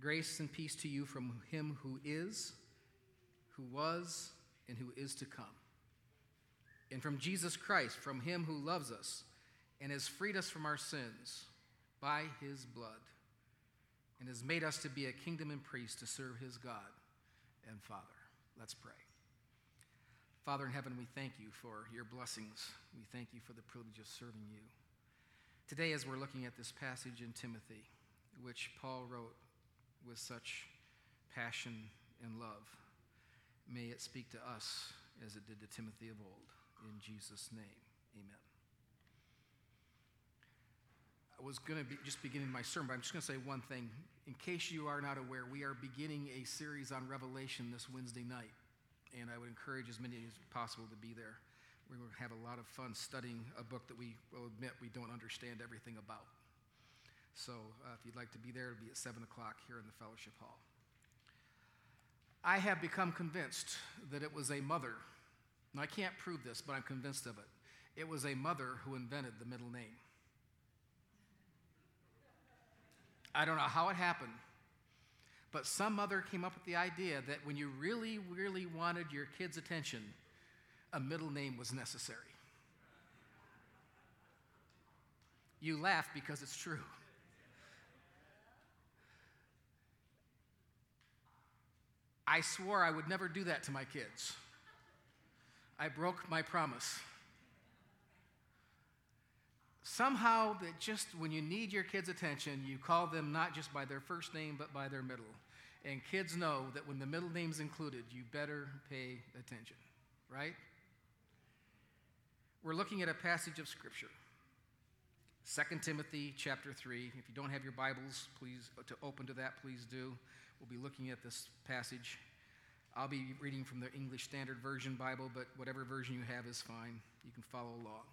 Grace and peace to you from him who is, who was, and who is to come. And from Jesus Christ, from him who loves us and has freed us from our sins by his blood and has made us to be a kingdom and priest to serve his God and Father. Let's pray. Father in heaven, we thank you for your blessings. We thank you for the privilege of serving you. Today, as we're looking at this passage in Timothy, which Paul wrote with such passion and love, may it speak to us as it did to Timothy of old. In Jesus' name, amen. I was going to be just beginning my sermon, but I'm just going to say one thing. In case you are not aware, we are beginning a series on Revelation this Wednesday night, and I would encourage as many as possible to be there. We're going to have a lot of fun studying a book that we will admit we don't understand everything about. So if you'd like to be there, it'll be at 7 o'clock here in the fellowship hall. I have become convinced that it was a mother. Now, I can't prove this, but I'm convinced of it. It was a mother who invented the middle name. I don't know how it happened, but some mother came up with the idea that when you really, really wanted your kid's attention, a middle name was necessary. You laugh because it's true. I swore I would never do that to my kids. I broke my promise. Somehow, that just when you need your kids' attention, you call them not just by their first name, but by their middle. And kids know that when the middle name's included, you better pay attention, right? We're looking at a passage of Scripture. 2 Timothy chapter 3. If you don't have your Bibles, please, to open to that, please do. We'll be looking at this passage. I'll be reading from the English Standard Version Bible, but whatever version you have is fine. You can follow along.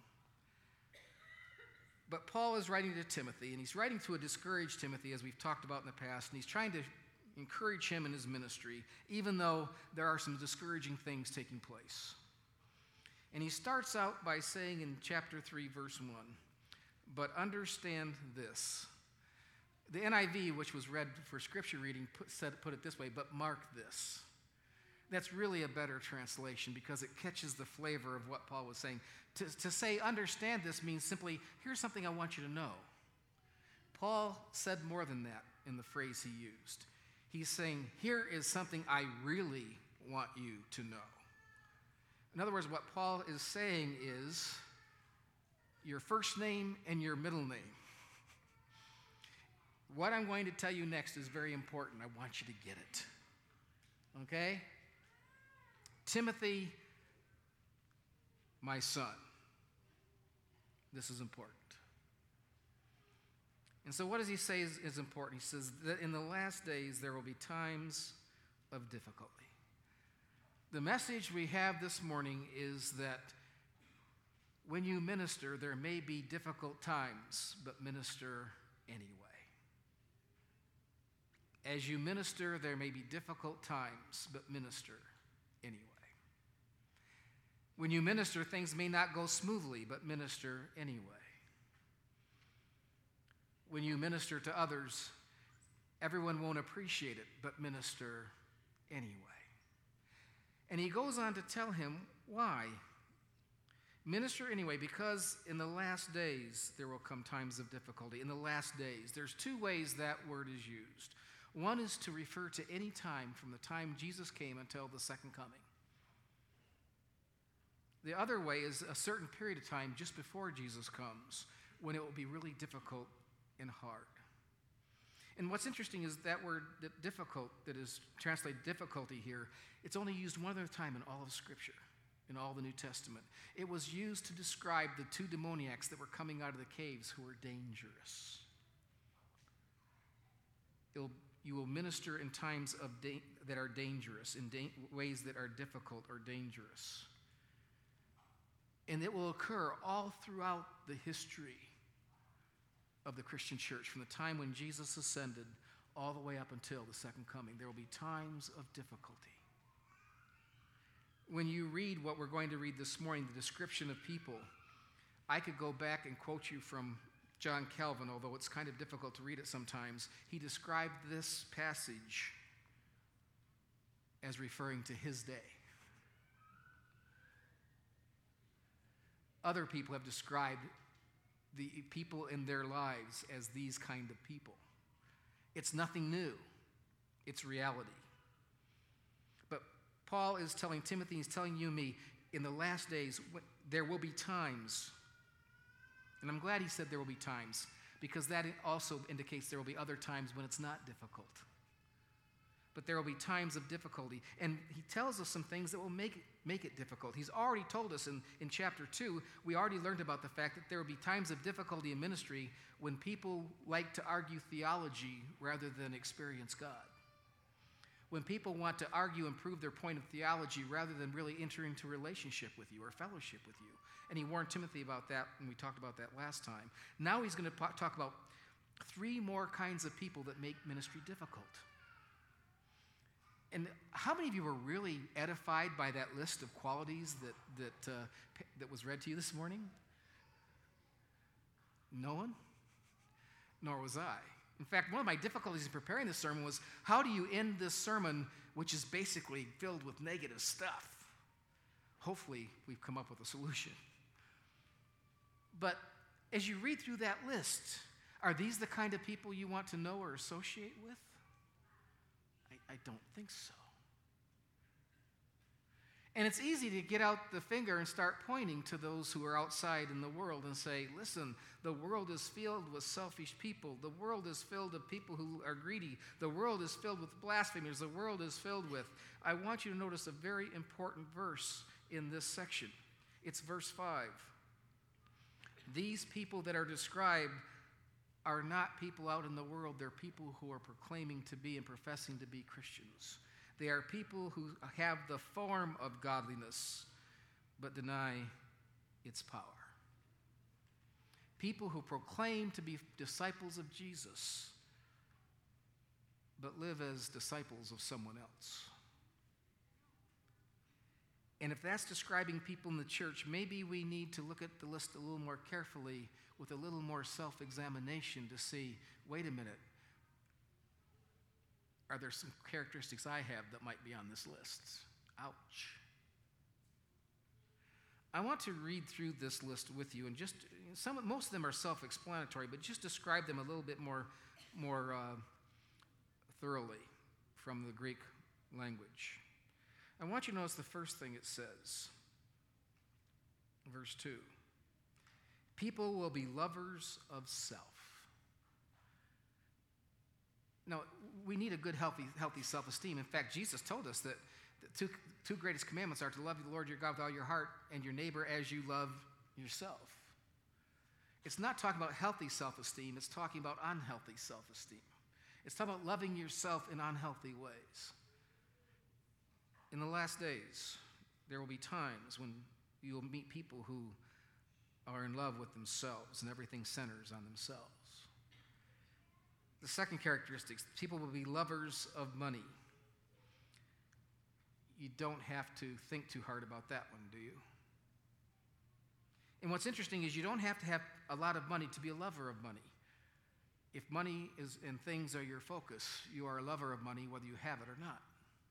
But Paul is writing to Timothy, and he's writing to a discouraged Timothy, as we've talked about in the past, and he's trying to encourage him in his ministry, even though there are some discouraging things taking place. And he starts out by saying in chapter 3, verse 1, "But understand this." The NIV, which was read for scripture reading, put it this way, "But mark this." That's really a better translation because it catches the flavor of what Paul was saying. To say understand this means simply, here's something I want you to know. Paul said more than that in the phrase he used. He's saying, here is something I really want you to know. In other words, what Paul is saying is your first name and your middle name. What I'm going to tell you next is very important. I want you to get it. Okay? Timothy, my son. This is important. And so what does he say is important? He says that in the last days there will be times of difficulty. The message we have this morning is that when you minister, there may be difficult times, but minister anyway. As you minister, there may be difficult times, but minister anyway. When you minister, things may not go smoothly, but minister anyway. When you minister to others, everyone won't appreciate it, but minister anyway. And he goes on to tell him why. Minister anyway, because in the last days there will come times of difficulty. In the last days, there's two ways that word is used. One is to refer to any time from the time Jesus came until the second coming. The other way is a certain period of time just before Jesus comes when it will be really difficult and hard. And what's interesting is that word that difficult, that is translated difficulty here, it's only used one other time in all of Scripture, in all the New Testament. It was used to describe the two demoniacs that were coming out of the caves who were dangerous. You will minister in times of that are dangerous, in ways that are difficult or dangerous. And it will occur all throughout the history of the Christian church, from the time when Jesus ascended all the way up until the second coming. There will be times of difficulty. When you read what we're going to read this morning, the description of people, I could go back and quote you from John Calvin, although it's kind of difficult to read it sometimes, he described this passage as referring to his day. Other people have described the people in their lives as these kind of people. It's nothing new. It's reality. But Paul is telling Timothy, he's telling you and me, in the last days, there will be times, and I'm glad he said there will be times, because that also indicates there will be other times when it's not difficult. But there will be times of difficulty. And he tells us some things that will make it difficult. He's already told us in chapter 2, we already learned about the fact that there will be times of difficulty in ministry when people like to argue theology rather than experience God. When people want to argue and prove their point of theology rather than really enter into relationship with you or fellowship with you. And he warned Timothy about that, and we talked about that last time. Now he's going to talk about 3 more kinds of people that make ministry difficult. And how many of you were really edified by that list of qualities that was read to you this morning? No one? Nor was I. In fact, one of my difficulties in preparing this sermon was, how do you end this sermon, which is basically filled with negative stuff? Hopefully, we've come up with a solution. But as you read through that list, are these the kind of people you want to know or associate with? I don't think so. And it's easy to get out the finger and start pointing to those who are outside in the world and say, listen, the world is filled with selfish people. The world is filled with people who are greedy. The world is filled with blasphemers. The world is filled with... I want you to notice a very important verse in this section. It's verse 5. These people that are described are not people out in the world. They're people who are proclaiming to be and professing to be Christians. They are people who have the form of godliness, but deny its power. People who proclaim to be disciples of Jesus, but live as disciples of someone else. And if that's describing people in the church, maybe we need to look at the list a little more carefully with a little more self-examination to see, wait a minute, are there some characteristics I have that might be on this list? Ouch. I want to read through this list with you, and most of them are self-explanatory, but just describe them a little bit more thoroughly from the Greek language. I want you to notice the first thing it says. Verse 2. People will be lovers of self. Now, we need a good, healthy self-esteem. In fact, Jesus told us that the two greatest commandments are to love the Lord your God with all your heart and your neighbor as you love yourself. It's not talking about healthy self-esteem. It's talking about unhealthy self-esteem. It's talking about loving yourself in unhealthy ways. In the last days, there will be times when you will meet people who are in love with themselves and everything centers on themselves. The second characteristic, people will be lovers of money. You don't have to think too hard about that one, do you? And what's interesting is you don't have to have a lot of money to be a lover of money. If money and things are your focus, you are a lover of money whether you have it or not.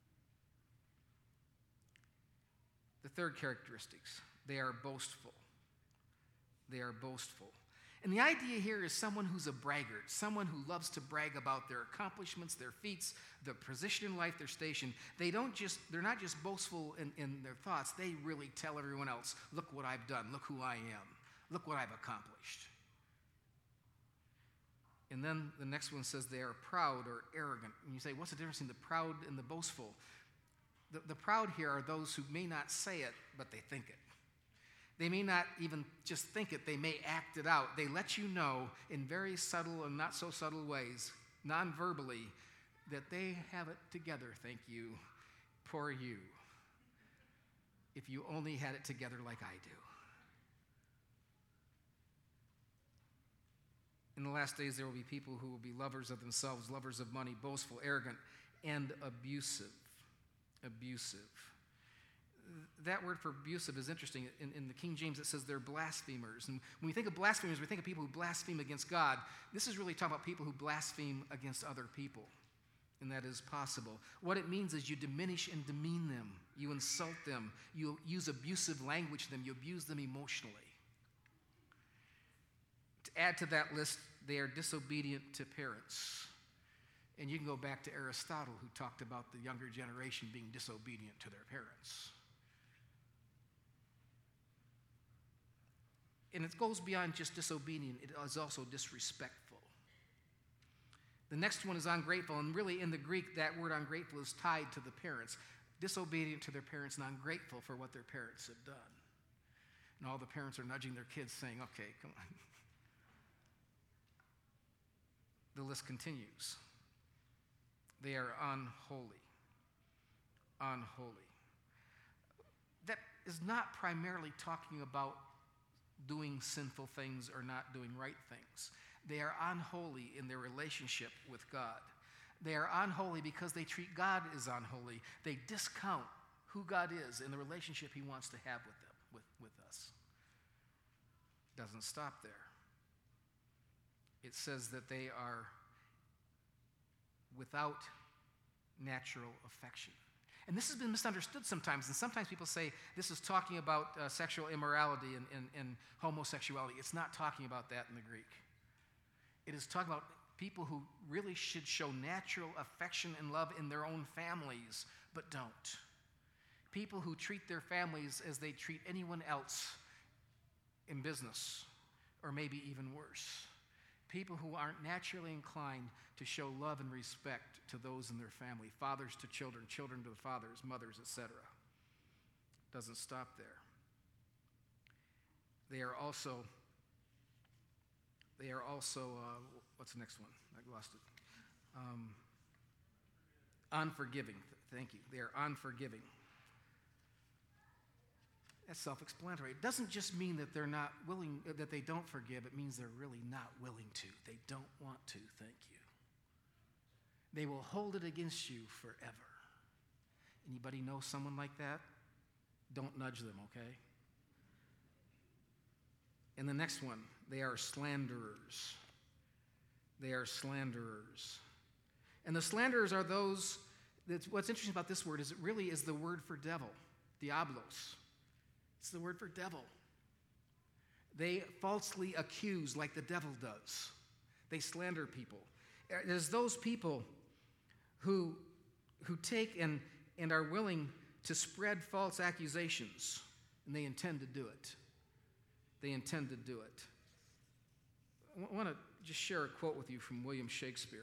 The third characteristics, they are boastful. They are boastful. And the idea here is someone who's a braggart, someone who loves to brag about their accomplishments, their feats, their position in life, their station. They're not just boastful in their thoughts. They really tell everyone else, look what I've done, look who I am, look what I've accomplished. And then the next one says they are proud or arrogant. And you say, what's the difference between the proud and the boastful? The proud here are those who may not say it, but they think it. They may not even just think it, they may act it out. They let you know in very subtle and not so subtle ways, non-verbally, that they have it together, thank you, poor you. If you only had it together like I do. In the last days, there will be people who will be lovers of themselves, lovers of money, boastful, arrogant, and abusive. Abusive. that word for abusive is interesting. In the King James, it says they're blasphemers. And when we think of blasphemers, we think of people who blaspheme against God. This is really talking about people who blaspheme against other people. And that is possible. What it means is you diminish and demean them. You insult them. You use abusive language to them. You abuse them emotionally. To add to that list, they are disobedient to parents. And you can go back to Aristotle, who talked about the younger generation being disobedient to their parents. And it goes beyond just disobedient. It is also disrespectful. The next one is ungrateful, and really in the Greek, that word ungrateful is tied to the parents. Disobedient to their parents and ungrateful for what their parents have done. And all the parents are nudging their kids saying, okay, come on. The list continues. They are unholy. Unholy. That is not primarily talking about doing sinful things or not doing right things. They are unholy in their relationship with God. They are unholy because they treat God as unholy. They discount who God is and the relationship he wants to have with them, with us. Doesn't stop there. It says that they are without natural affection. And this has been misunderstood sometimes, and sometimes people say this is talking about sexual immorality and homosexuality. It's not talking about that in the Greek. It is talking about people who really should show natural affection and love in their own families, but don't. People who treat their families as they treat anyone else in business, or maybe even worse. People who aren't naturally inclined to show love and respect to those in their family, fathers to children, children to the fathers, mothers, etc. Doesn't stop there. They are also, what's the next one? I lost it. Unforgiving. Thank you. They are unforgiving. That's self-explanatory. It doesn't just mean that they're not willing, that they don't forgive. It means they're really not willing to. They don't want to. Thank you. They will hold it against you forever. Anybody know someone like that? Don't nudge them, okay? And the next one, they are slanderers. They are slanderers. And the slanderers are those, what's interesting about this word is it really is the word for devil, diablos. It's the word for devil. They falsely accuse like the devil does. They slander people. There's those people who take and are willing to spread false accusations, and they intend to do it. They intend to do it. I want to just share a quote with you from William Shakespeare.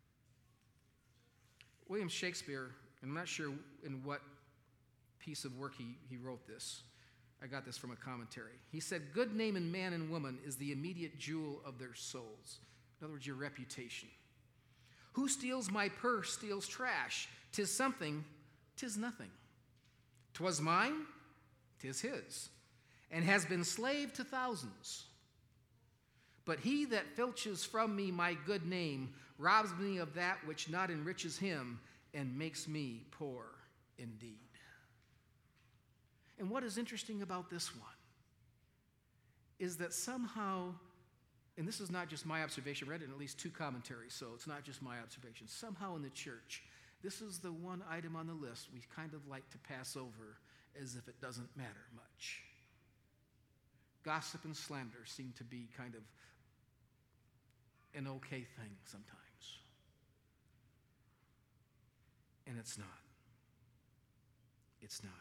William Shakespeare, and I'm not sure in what piece of work he wrote this. I got this from a commentary. He said, "Good name in man and woman is the immediate jewel of their souls." In other words, your reputation. "Who steals my purse steals trash. 'Tis something, 'tis nothing. 'Twas mine, 'tis his, and has been slave to thousands. But he that filches from me my good name robs me of that which not enriches him and makes me poor indeed." And what is interesting about this one is that somehow, and this is not just my observation, I read it in at least 2 commentaries, so it's not just my observation. Somehow in the church, this is the one item on the list we kind of like to pass over as if it doesn't matter much. Gossip and slander seem to be kind of an okay thing sometimes. And it's not. It's not.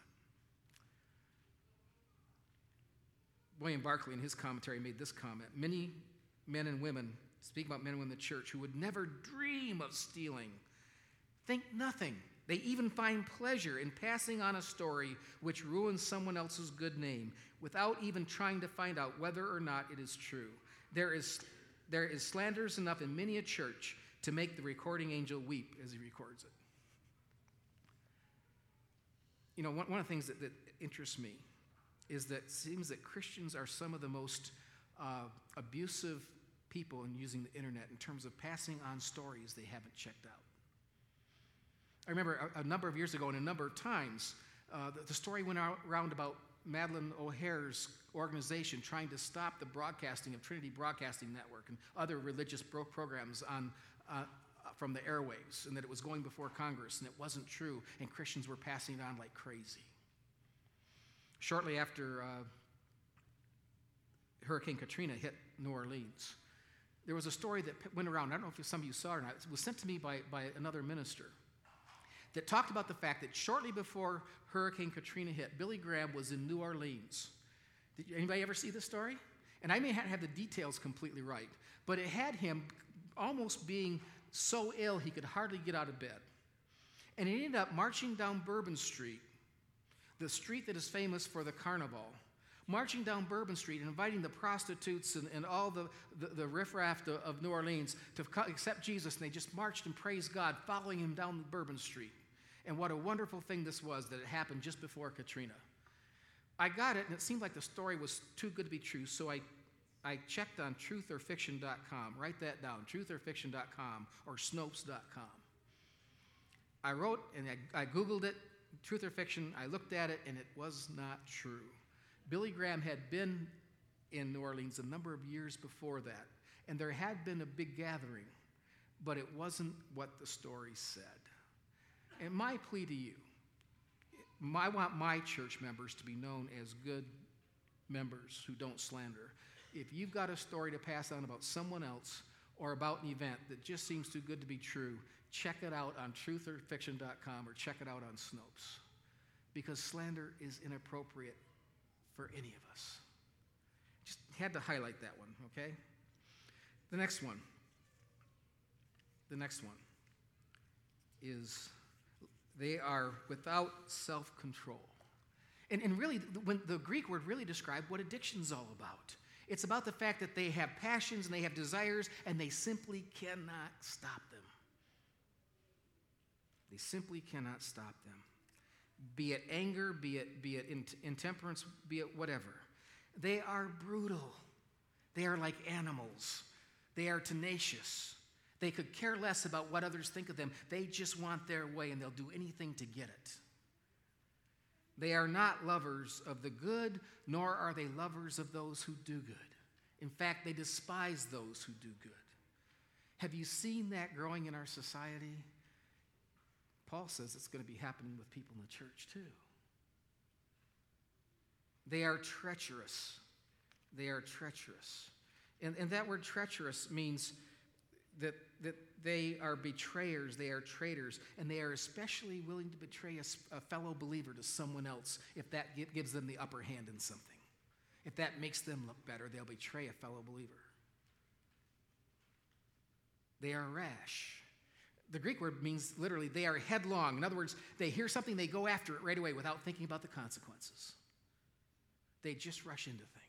William Barclay, in his commentary, made this comment: "Many men and women, speaking about men and women in the church, who would never dream of stealing, think nothing. They even find pleasure in passing on a story which ruins someone else's good name without even trying to find out whether or not it is true. There is slanders enough in many a church to make the recording angel weep as he records it." You know, one of the things that interests me is that it seems that Christians are some of the most abusive people in using the internet in terms of passing on stories they haven't checked out. I remember a number of years ago and a number of times, The story went around about Madeleine O'Hair's organization trying to stop the broadcasting of Trinity Broadcasting Network and other religious programs from the airwaves, and that it was going before Congress, and it wasn't true, and Christians were passing it on like crazy. Shortly after Hurricane Katrina hit New Orleans, there was a story that went around. I don't know if some of you saw it or not. It was sent to me by another minister that talked about the fact that shortly before Hurricane Katrina hit, Billy Graham was in New Orleans. Did anybody ever see this story? And I may not have the details completely right, but it had him almost being so ill he could hardly get out of bed. And he ended up marching down Bourbon Street, the street that is famous for the carnival, marching down Bourbon Street and inviting the prostitutes and all the riffraff of New Orleans to accept Jesus, and they just marched and praised God, following him down Bourbon Street. And what a wonderful thing this was, that it happened just before Katrina. I got it, and it seemed like the story was too good to be true, so I checked on trutherfiction.com. Write that down, trutherfiction.com or snopes.com. I wrote, and I Googled it, truth or fiction. I looked at it, and it was not true. Billy Graham had been in New Orleans a number of years before that, and there had been a big gathering, but it wasn't what the story said. And my plea to you, I want my church members to be known as good members who don't slander. If you've got a story to pass on about someone else or about an event that just seems too good to be true, check it out on trutherfiction.com or check it out on Snopes, because slander is inappropriate for any of us. Just had to highlight that one, okay? The next one is they are without self-control. And really, when the Greek word really described what addiction's all about. It's about the fact that they have passions and they have desires and they simply cannot stop them. They simply cannot stop them. Be it anger, be it intemperance, be it whatever. They are brutal. They are like animals. They are tenacious. They could care less about what others think of them. They just want their way, and they'll do anything to get it. They are not lovers of the good, nor are they lovers of those who do good. In fact, they despise those who do good. Have you seen that growing in our society? Paul says it's going to be happening with people in the church too. They are treacherous. They are treacherous. And that word treacherous means that they are betrayers, they are traitors, and they are especially willing to betray a fellow believer to someone else if that gives them the upper hand in something. If that makes them look better, they'll betray a fellow believer. They are rash. The Greek word means literally they are headlong. In other words, they hear something, they go after it right away without thinking about the consequences. They just rush into things.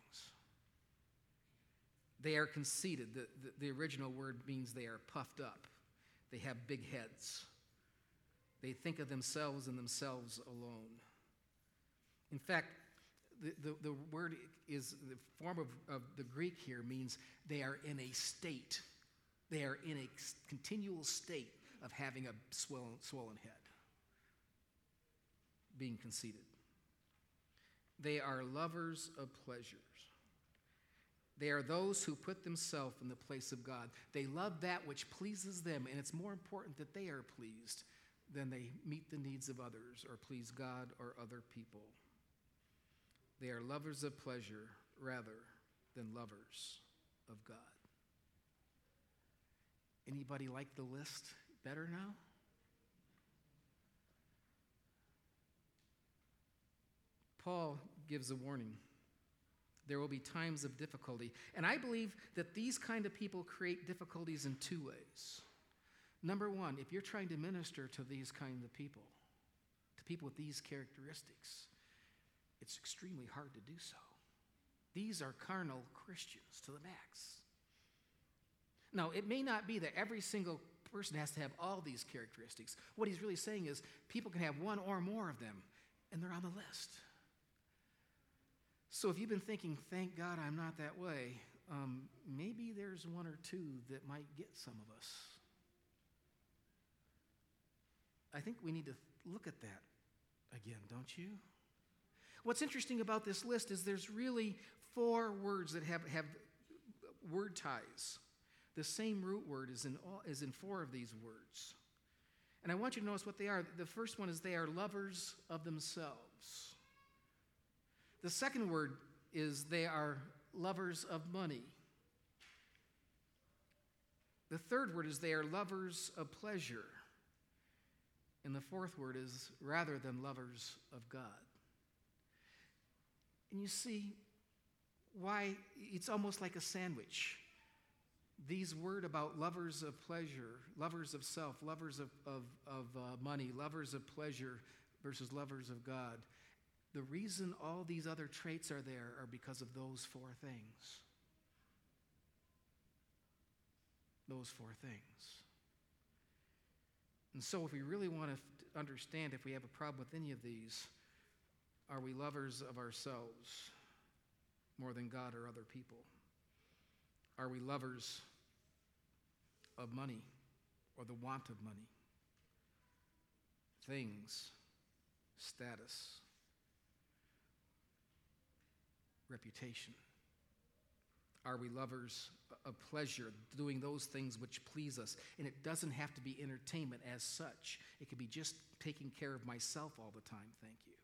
They are conceited. The original word means they are puffed up. They have big heads. They think of themselves and themselves alone. In fact, the word is, the form of the Greek here means they are in a state. They are in a continual state of having a swollen head, being conceited. They are lovers of pleasures. They are those who put themselves in the place of God. They love that which pleases them, and it's more important that they are pleased than they meet the needs of others or please God or other people. They are lovers of pleasure rather than lovers of God. Anybody like the list better now? Paul gives a warning. There will be times of difficulty. And I believe that these kind of people create difficulties in two ways. Number one, if you're trying to minister to these kind of people, to people with these characteristics, it's extremely hard to do so. These are carnal Christians to the max. Now, it may not be that every single person has to have all these characteristics. What he's really saying is people can have one or more of them, and they're on the list. So if you've been thinking, thank God I'm not that way, maybe there's one or two that might get some of us. I think we need to look at that again, don't you? What's interesting about this list is there's really 4 words that have word ties. The same root word is in 4 of these words. And I want you to notice what they are. The first one is they are lovers of themselves. The second word is they are lovers of money. The third word is they are lovers of pleasure. And the fourth word is rather than lovers of God. And you see why it's almost like a sandwich. These words about lovers of pleasure, lovers of self, lovers of money, lovers of pleasure versus lovers of God. The reason all these other traits are there are because of those 4 things. Those 4 things. And so if we really want to understand if we have a problem with any of these, are we lovers of ourselves more than God or other people? Are we lovers of money or the want of money? Things, status, reputation? Are we lovers of pleasure, doing those things which please us? And it doesn't have to be entertainment as such. It could be just taking care of myself all the time, thank you.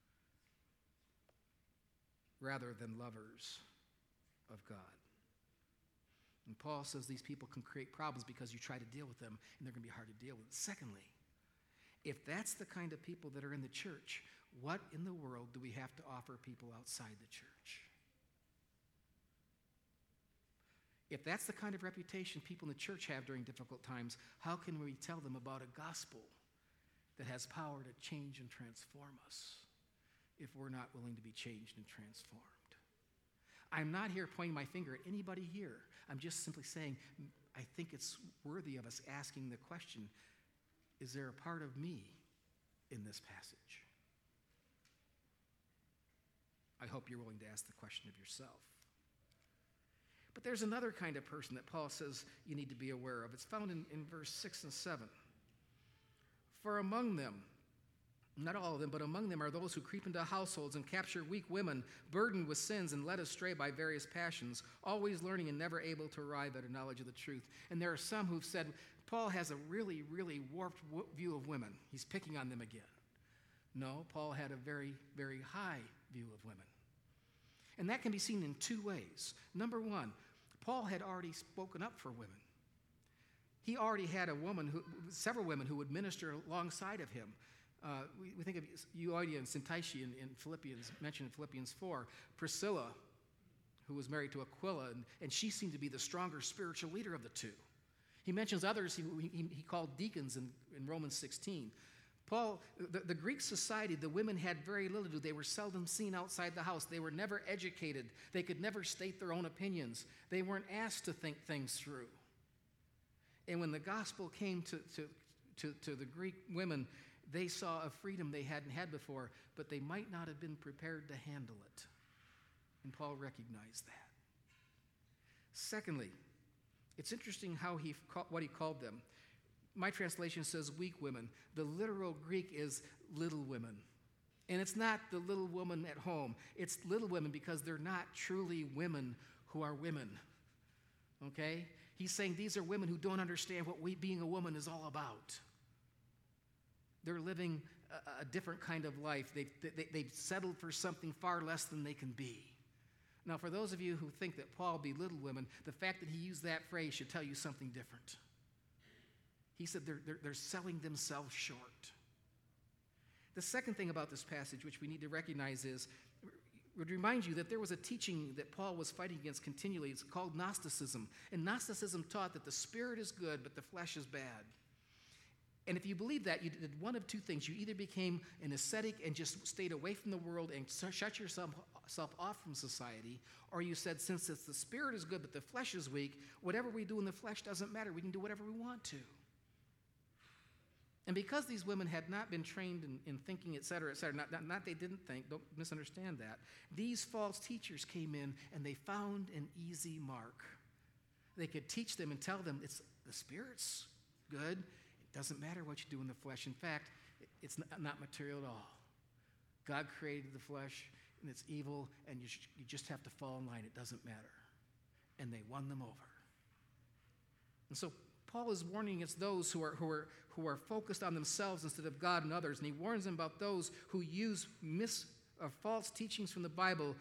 Rather than lovers of God. And Paul says these people can create problems because you try to deal with them, and they're going to be hard to deal with. Secondly, if that's the kind of people that are in the church, what in the world do we have to offer people outside the church? If that's the kind of reputation people in the church have during difficult times, how can we tell them about a gospel that has power to change and transform us if we're not willing to be changed and transformed? I'm not here pointing my finger at anybody here. I'm just simply saying I think it's worthy of us asking the question, is there a part of me in this passage? I hope you're willing to ask the question of yourself. But there's another kind of person that Paul says you need to be aware of. It's found in verse 6 and 7. For among them, not all of them, but among them are those who creep into households and capture weak women, burdened with sins and led astray by various passions, always learning and never able to arrive at a knowledge of the truth. And there are some who've said, Paul has a really, really warped view of women. He's picking on them again. No, Paul had a very, very high view of women. And that can be seen in 2 ways. Number 1, Paul had already spoken up for women. He already had several women who would minister alongside of him. We think of Euodia and Syntyche in Philippians, mentioned in Philippians 4. Priscilla, who was married to Aquila, and she seemed to be the stronger spiritual leader of the 2. He mentions others he called deacons in Romans 16. Paul, the Greek society, the women had very little to do. They were seldom seen outside the house. They were never educated. They could never state their own opinions. They weren't asked to think things through. And when the gospel came to the Greek women, they saw a freedom they hadn't had before, but they might not have been prepared to handle it. And Paul recognized that. Secondly, it's interesting what he called them. My translation says weak women. The literal Greek is little women. And it's not the little woman at home. It's little women because they're not truly women who are women. Okay? He's saying these are women who don't understand what being a woman is all about. They're living a different kind of life. They've settled for something far less than they can be. Now, for those of you who think that Paul belittled women, the fact that he used that phrase should tell you something different. He said they're selling themselves short. The second thing about this passage, which we need to recognize, would remind you that there was a teaching that Paul was fighting against continually. It's called Gnosticism. And Gnosticism taught that the spirit is good, but the flesh is bad. And if you believe that, you did one of 2 things. You either became an ascetic and just stayed away from the world and shut yourself off from society, or you said, since the spirit is good but the flesh is weak, whatever we do in the flesh doesn't matter. We can do whatever we want to. And because these women had not been trained in thinking, et cetera, not they didn't think, don't misunderstand that, these false teachers came in and they found an easy mark. They could teach them and tell them, the spirit's good. It doesn't matter what you do in the flesh. In fact, it's not material at all. God created the flesh, and it's evil, and you just have to fall in line. It doesn't matter. And they won them over. And so Paul is warning against those who are focused on themselves instead of God and others, and he warns them about those who use false teachings from the Bible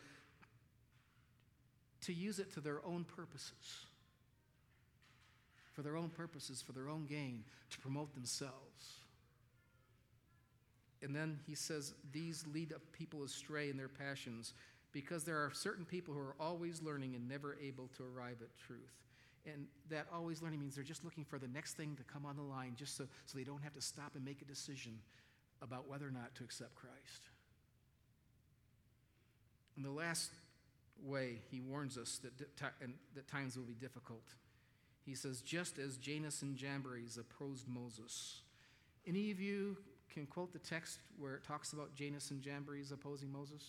to use it to their own purposes, for their own gain, to promote themselves. And then he says, these lead people astray in their passions, because there are certain people who are always learning and never able to arrive at truth. And that always learning means they're just looking for the next thing to come on the line, just so they don't have to stop and make a decision about whether or not to accept Christ. And the last way he warns us that times will be difficult, he says, just as Jannes and Jambres opposed Moses. Any of you can quote the text where it talks about Jannes and Jambres opposing Moses?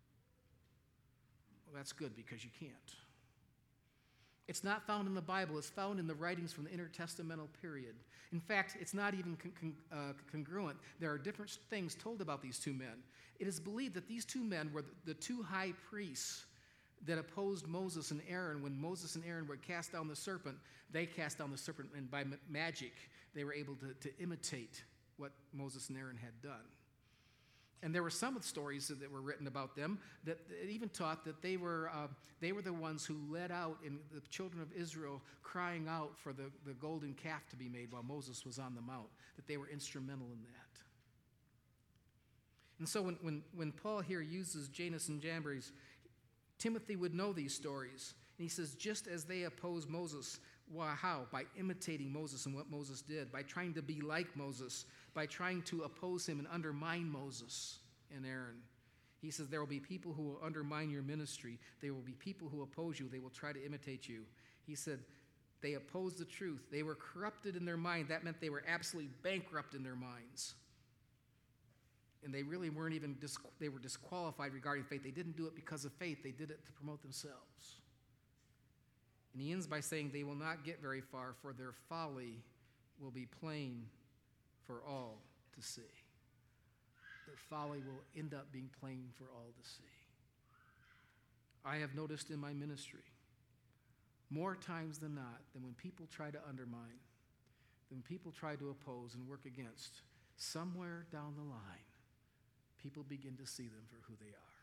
Well, that's good, because you can't. It's not found in the Bible. It's found in the writings from the intertestamental period. In fact, it's not even congruent. There are different things told about these two men. It is believed that these two men were the two high priests that opposed Moses and Aaron. When Moses and Aaron would cast down the serpent, they cast down the serpent, and by magic, they were able to imitate what Moses and Aaron had done. And there were some of the stories that were written about them that even taught that they were the ones who led out in the children of Israel crying out for the golden calf to be made while Moses was on the mount, that they were instrumental in that. And so when Paul here uses Jannes and Jambres, Timothy would know these stories. And he says, just as they opposed Moses, how? By imitating Moses and what Moses did, by trying to be like Moses, by trying to oppose him and undermine Moses and Aaron. He says there will be people who will undermine your ministry. There will be people who oppose you. They will try to imitate you. He said they opposed the truth. They were corrupted in their mind. That meant they were absolutely bankrupt in their minds. And they really weren't even, they were disqualified regarding faith. They didn't do it because of faith. They did it to promote themselves. And he ends by saying they will not get very far, for their folly will be plain for all to see. Their folly will end up being plain for all to see. I have noticed in my ministry, more times than not, than when people try to undermine, when people try to oppose and work against, somewhere down the line, people begin to see them for who they are.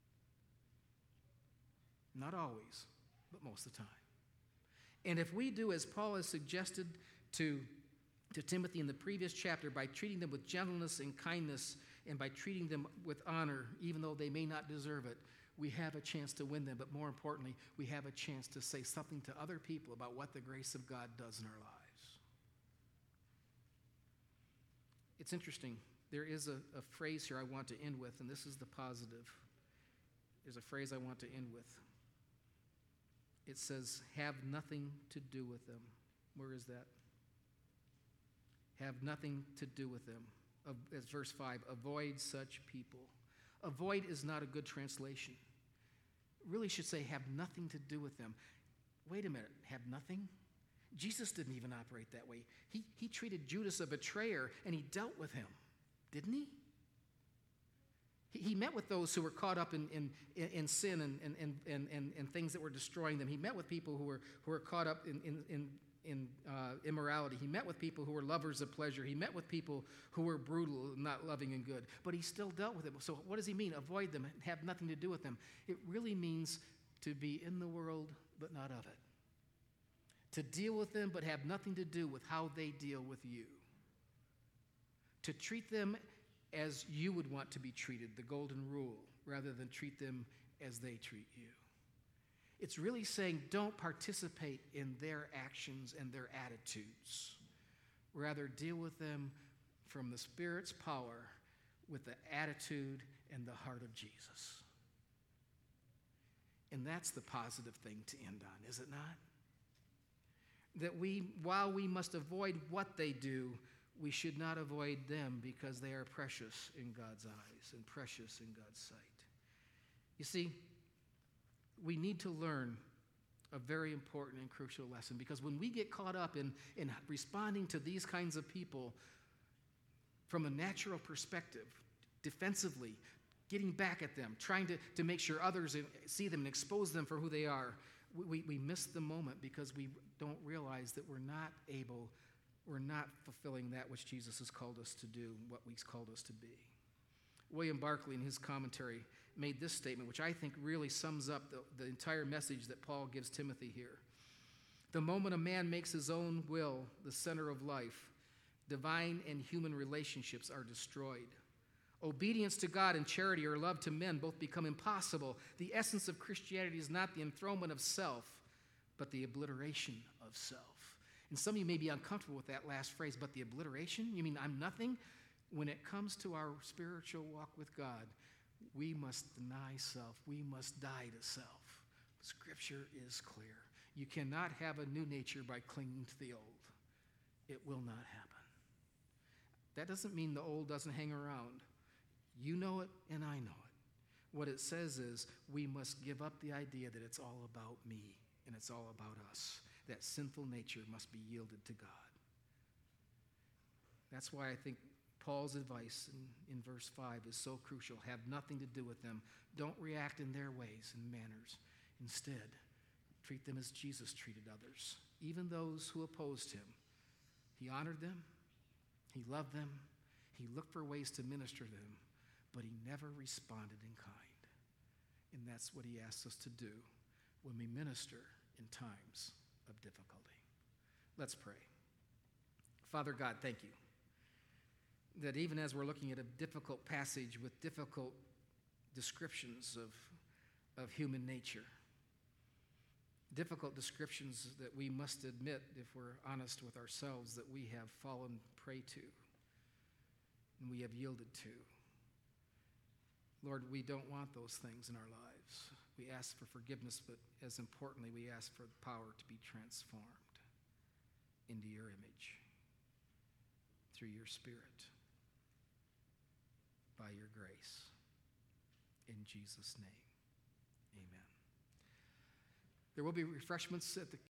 Not always, but most of the time. And if we do as Paul has suggested to Timothy in the previous chapter, by treating them with gentleness and kindness, and by treating them with honor, even though they may not deserve it, we have a chance to win them. But more importantly, we have a chance to say something to other people about what the grace of God does in our lives. It's interesting. There is a phrase here I want to end with, and this is the positive. There's a phrase I want to end with. It says, have nothing to do with them. Where is that? Have nothing to do with them. It's verse 5. Avoid such people. Avoid is not a good translation. It really should say, have nothing to do with them. Wait a minute. Have nothing? Jesus didn't even operate that way. He treated Judas a betrayer, and he dealt with him. Didn't he? He met with those who were caught up in sin and things that were destroying them. He met with people who were caught up in immorality. He met with people who were lovers of pleasure. He met with people who were brutal, not loving and good. But he still dealt with them. So what does he mean? Avoid them, have nothing to do with them. It really means to be in the world, but not of it. To deal with them, but have nothing to do with how they deal with you. To treat them as you would want to be treated, the golden rule, rather than treat them as they treat you. It's really saying don't participate in their actions and their attitudes. Rather, deal with them from the Spirit's power with the attitude and the heart of Jesus. And that's the positive thing to end on, is it not? That while we must avoid what they do, we should not avoid them, because they are precious in God's eyes and precious in God's sight. You see, we need to learn a very important and crucial lesson, because when we get caught up in responding to these kinds of people from a natural perspective, defensively, getting back at them, trying to make sure others see them and expose them for who they are. We miss the moment because we don't realize that we're not fulfilling that which Jesus has called us to do, what he's called us to be. William Barclay, in his commentary, made this statement, which I think really sums up the entire message that Paul gives Timothy here. The moment a man makes his own will the center of life, divine and human relationships are destroyed. Obedience to God and charity or love to men both become impossible. The essence of Christianity is not the enthronement of self, but the obliteration of self. And some of you may be uncomfortable with that last phrase, but the obliteration? You mean I'm nothing? When it comes to our spiritual walk with God, we must deny self. We must die to self. Scripture is clear. You cannot have a new nature by clinging to the old. It will not happen. That doesn't mean the old doesn't hang around. You know it, and I know it. What it says is we must give up the idea that it's all about me and it's all about us. That sinful nature must be yielded to God. That's why I think Paul's advice in verse 5 is so crucial. Have nothing to do with them. Don't react in their ways and manners. Instead, treat them as Jesus treated others, even those who opposed him. He honored them. He loved them. He looked for ways to minister to them, but he never responded in kind. And that's what he asks us to do when we minister in times of difficulty. Let's pray. Father God, thank you that even as we're looking at a difficult passage with difficult descriptions of human nature, difficult descriptions that we must admit, if we're honest with ourselves, that we have fallen prey to and we have yielded to. Lord, we don't want those things in our lives. We ask for forgiveness, but as importantly, we ask for the power to be transformed into your image through your Spirit, by your grace. In Jesus' name, amen. There will be refreshments at the